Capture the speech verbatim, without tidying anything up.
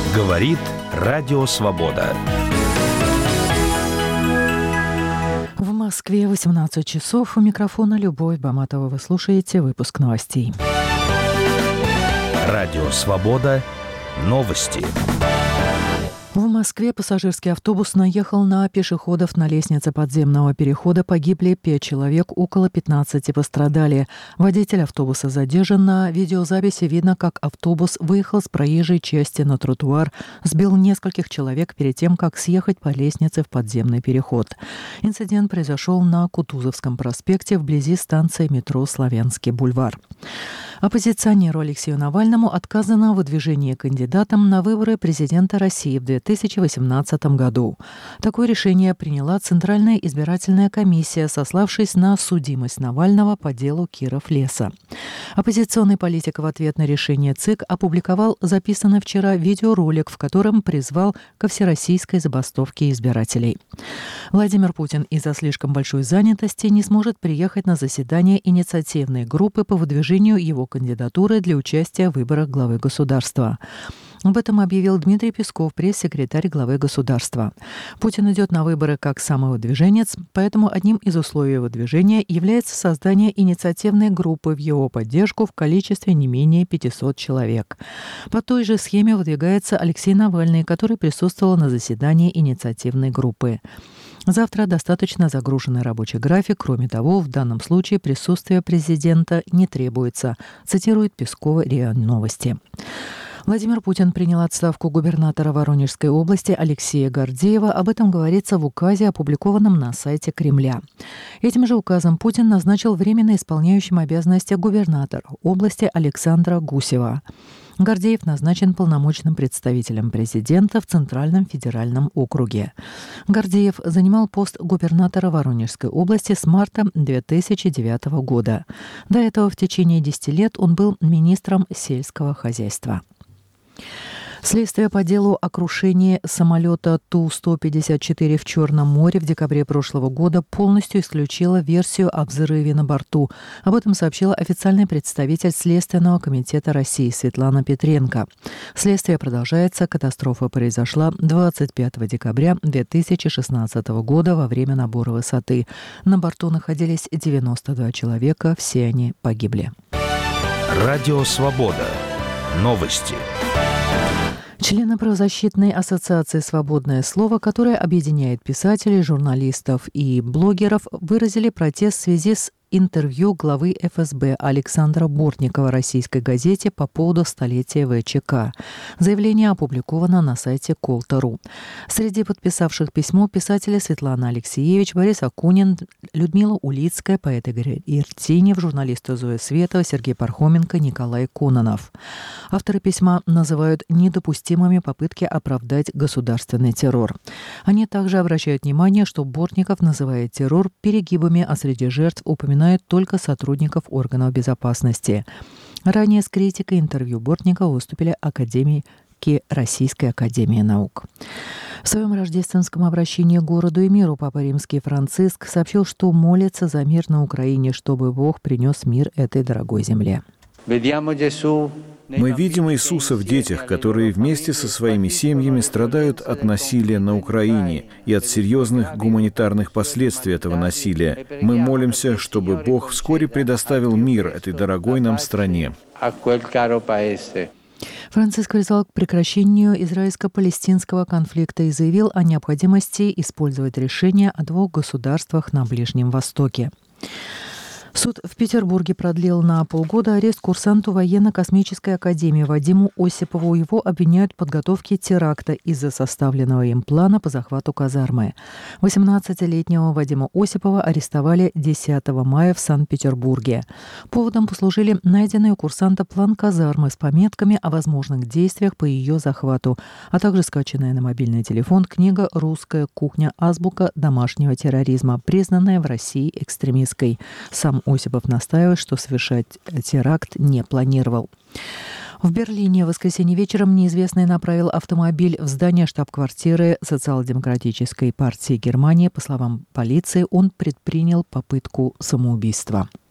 Говорит Радио Свобода. В Москве восемнадцать часов. У микрофона Любовь Баматова. Вы слушаете выпуск новостей. Радио Свобода. Новости. В Москве пассажирский автобус наехал на пешеходов на лестнице подземного перехода. Погибли пять человек, около пятнадцати пострадали. Водитель автобуса задержан. На видеозаписи видно, как автобус выехал с проезжей части на тротуар, сбил нескольких человек перед тем, как съехать по лестнице в подземный переход. Инцидент произошел на Кутузовском проспекте вблизи станции метро «Славянский бульвар». Оппозиционеру Алексею Навальному отказано в выдвижении кандидатом на выборы президента России в две тысячи восемнадцатом году. Такое решение приняла Центральная избирательная комиссия, сославшись на судимость Навального по делу Киров-Леса. Оппозиционный политик в ответ на решение ЦИК опубликовал записанный вчера видеоролик, в котором призвал ко всероссийской забастовке избирателей. Владимир Путин из-за слишком большой занятости не сможет приехать на заседание инициативной группы по выдвижению его кандидатуры для участия в выборах главы государства. Об этом объявил Дмитрий Песков, пресс-секретарь главы государства. Путин идет на выборы как самовыдвиженец, поэтому одним из условий выдвижения является создание инициативной группы в его поддержку в количестве не менее пятисот человек. По той же схеме выдвигается Алексей Навальный, который присутствовал на заседании инициативной группы. Завтра достаточно загруженный рабочий график. Кроме того, в данном случае присутствие президента не требуется, цитирует Пескова РИА Новости. Владимир Путин принял отставку губернатора Воронежской области Алексея Гордеева. Об этом говорится в указе, опубликованном на сайте Кремля. Этим же указом Путин назначил временно исполняющим обязанности губернатора области Александра Гусева. Гордеев назначен полномочным представителем президента в Центральном федеральном округе. Гордеев занимал пост губернатора Воронежской области с марта две тысячи девятого года. До этого в течение десяти лет он был министром сельского хозяйства. Следствие по делу о крушении самолета Ту сто пятьдесят четыре в Черном море в декабре прошлого года полностью исключило версию о взрыве на борту. Об этом сообщила официальный представитель Следственного комитета России Светлана Петренко. Следствие продолжается. Катастрофа произошла двадцать пятого декабря две тысячи шестнадцатого года во время набора высоты. На борту находились девяносто два человека. Все они погибли. Радио Свобода. Новости. Члены правозащитной ассоциации «Свободное слово», которая объединяет писателей, журналистов и блогеров, выразили протест в связи с интервью главы эф эс бэ Александра Бортникова российской газете по поводу столетия вэ че ка. Заявление опубликовано на сайте кол точка ру. Среди подписавших письмо писатели Светлана Алексеевич, Борис Акунин, Людмила Улицкая, поэт Игорь Иртинев, журналисты Зоя Светова, Сергей Пархоменко, Николай Кононов. Авторы письма называют недопустимыми попытки оправдать государственный террор. Они также обращают внимание, что Бортников называет террор перегибами, а среди жертв упоминают только сотрудников органов безопасности. Ранее с критикой интервью Бортникова выступили академики Российской академии наук. В своем рождественском обращении к городу и миру Папа Римский Франциск сообщил, что молится за мир на Украине, чтобы Бог принес мир этой дорогой земле. Мы видим Иисуса в детях, которые вместе со своими семьями страдают от насилия на Украине и от серьезных гуманитарных последствий этого насилия. Мы молимся, чтобы Бог вскоре предоставил мир этой дорогой нам стране. Франциск призвал к прекращению израильско-палестинского конфликта и заявил о необходимости использовать решение о двух государствах на Ближнем Востоке. Суд в Петербурге продлил на полгода арест курсанту военно-космической академии Вадиму Осипову. Его обвиняют в подготовке теракта из-за составленного им плана по захвату казармы. восемнадцатилетнего Вадима Осипова арестовали десятого мая в Санкт-Петербурге. Поводом послужили найденный у курсанта план казармы с пометками о возможных действиях по ее захвату, а также скачанная на мобильный телефон книга «Русская кухня. Азбука домашнего терроризма», признанная в России экстремистской. Сам Осипов настаивает, что совершать теракт не планировал. В Берлине в воскресенье вечером неизвестный направил автомобиль в здание штаб-квартиры Социал-демократической партии Германии. По словам полиции, он предпринял попытку самоубийства.